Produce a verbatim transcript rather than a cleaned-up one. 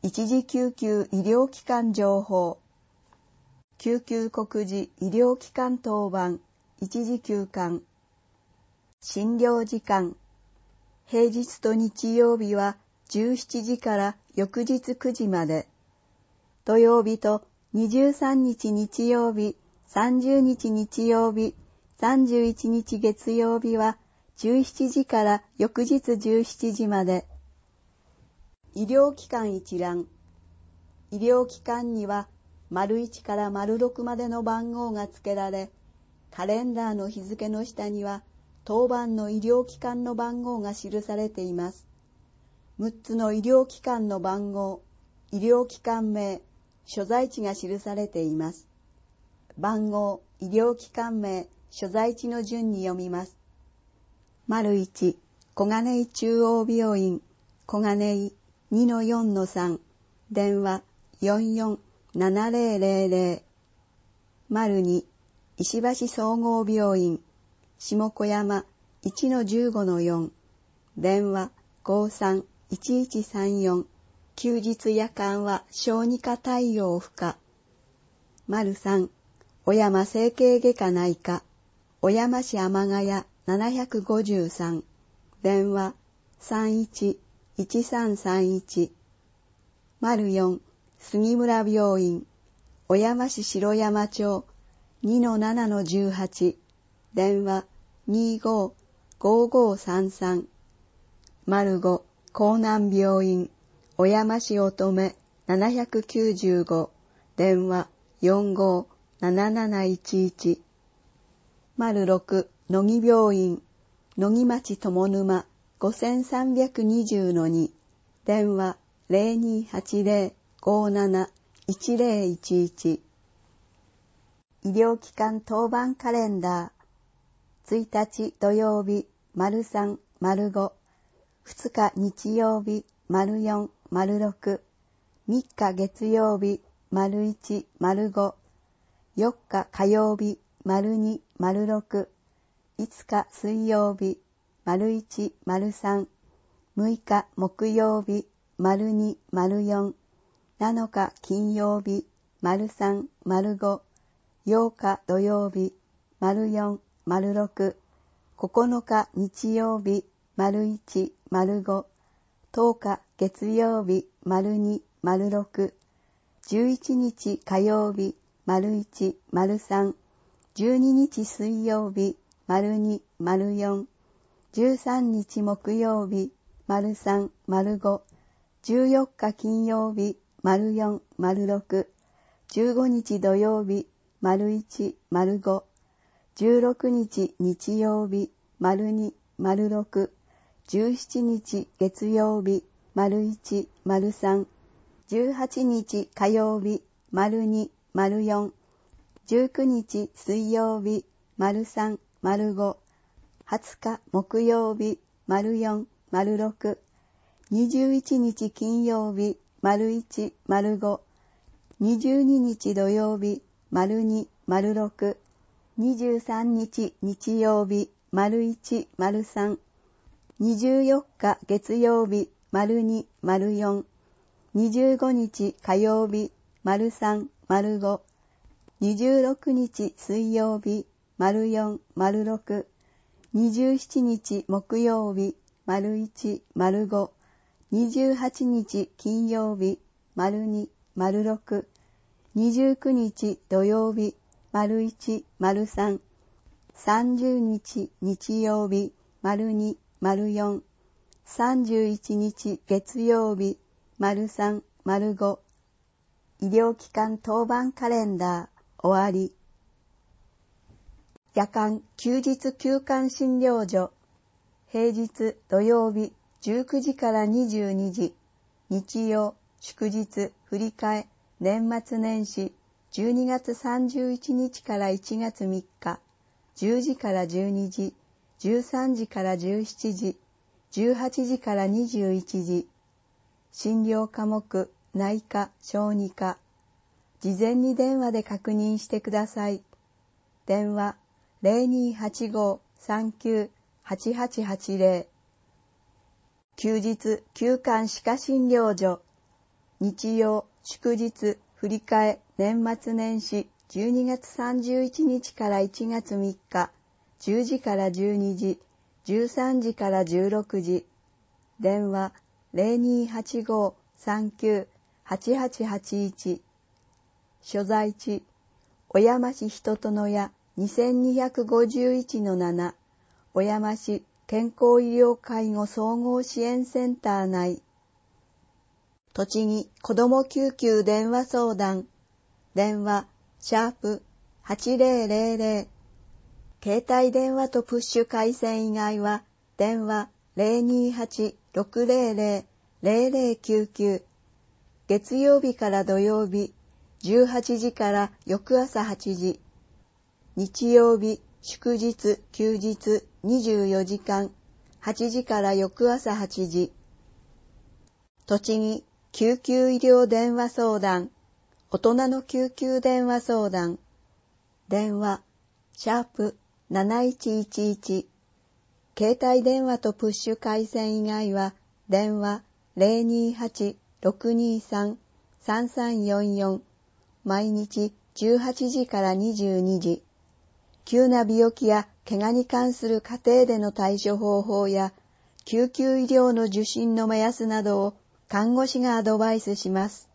一時救急医療機関情報。救急告示医療機関当番一時休館。診療時間。平日と日曜日はじゅうしちじから翌日くじまで。土曜日とにじゅうさんにち日曜日、さんじゅうにち日曜日、さんじゅういちにち月曜日はじゅうしちじから翌日じゅうしちじまで。医療機関一覧。医療機関には丸いちから丸ろくまでの番号が付けられ、カレンダーの日付の下には当番の医療機関の番号が記されています。むっつの医療機関の番号、医療機関名、所在地が記されています。番号、医療機関名、所在地の順に読みます。丸いち、小金井中央病院、小金井 にのよんのさん、電話よんよんななぜろぜろぜろ。丸に、石橋総合病院、下小山 いちのじゅうごのよん、電話ごーさんいちいちさんよん、休日夜間は小児科対応不可。丸さん、小山整形外科内科、小山市天ヶ谷ななごさん、電話さんいちいちさんさんいち。丸よん、杉村病院、小山市城山町 にのななのじゅうはち、電話にごーごーごーさんさん。丸ご、江南病院、小山市乙女ななきゅうご、電話よんごーなななないちいち。丸ろく、野木病院、野木町友沼ごさんににぜろのに、電話ぜろにはちぜろごーなないちぜろいちいち。医療機関当番カレンダー。ついたち土曜日、丸さん、丸ご。ふつか日曜日、丸よん、丸ろく。みっか月曜日、丸いち、丸ご。よっか火曜日、丸に、丸ろく。いつか水曜日、丸いち、丸さん。むいか木曜日、丸に、丸よん。なのか金曜日、丸さん、丸ご。ようか土曜日、丸よん、丸ろく。ここのか日曜日、丸いち、丸ご。とおか月曜日、丸に、丸ろく。じゅういちにち火曜日、丸いち、丸さん。じゅうににち水曜日、丸に、丸よん。じゅうさんにち木曜日、丸さん、丸ご。じゅうよっか金曜日、丸よん、丸ろく。じゅうごにち土曜日、丸いち、丸ご。じゅうろくにち日曜日、丸に、丸ろく。じゅうしちにち月曜日、丸いち、丸さん。じゅうはちにち火曜日、丸に、丸よん。じゅうくにち水曜日、丸さん、丸ご。はつか木曜日、丸よん、丸ろく。にじゅういちにち金曜日、丸いち、丸ご。にじゅうににち土曜日、丸に、丸ろく。にじゅうさんにち日曜日、丸いち、丸さん。にじゅうよっか月曜日、丸に、丸よん。にじゅうごにち火曜日、丸さん、丸ご。にじゅうろくにち水曜日、丸よん、丸ろく。にじゅうしちにち木曜日、丸いち、丸ご。にじゅうはちにち金曜日、丸に、丸ろく。にじゅうくにち土曜日、丸いち、丸さん。さんじゅうにち日曜日、丸に、丸よん。さんじゅういちにち月曜日、丸さん、丸ご。医療機関当番カレンダー、終わり。夜間休日休館診療所。平日土曜日じゅうくじからにじゅうにじ。日曜、祝日、振り替え、年末年始、じゅうにがつさんじゅういちにちからいちがつみっか、じゅうじからじゅうにじ、じゅうさんじからじゅうしちじ、じゅうはちじからにじゅういちじ。診療科目、内科、小児科。事前に電話で確認してください。電話ぜろにはちごーさんきゅうはちはちはちぜろ。休日休館歯科診療所。 日曜、祝日、振り替え、年末年始、じゅうにがつさんじゅういちにちからいちがつみっか、じゅうじからじゅうにじ、じゅうさんじからじゅうろくじ。電話 ゼロにーはちごーさんきゅうはちはちはちいち。所在地、小山市人との屋 にせんにひゃくごじゅういちのなな、小山市健康医療介護総合支援センター内。栃木子ども救急電話相談。電話、シャープはちぜろぜろぜろ。携帯電話とプッシュ回線以外は、電話 ゼロにーはちろくぜろぜろぜろぜろきゅうきゅう。月曜日から土曜日、じゅうはちじから翌朝はちじ。日曜日、祝日、休日、にじゅうよじかん、はちじから翌朝はちじ。栃木救急医療電話相談。大人の救急電話相談。電話、シャープなないちいちいち。携帯電話とプッシュ回線以外は、電話 ゼロにーはちろくにーさんさんさんよんよん。毎日じゅうはちじからにじゅうにじ。急な病気や怪我に関する家庭での対処方法や、救急医療の受診の目安などを看護師がアドバイスします。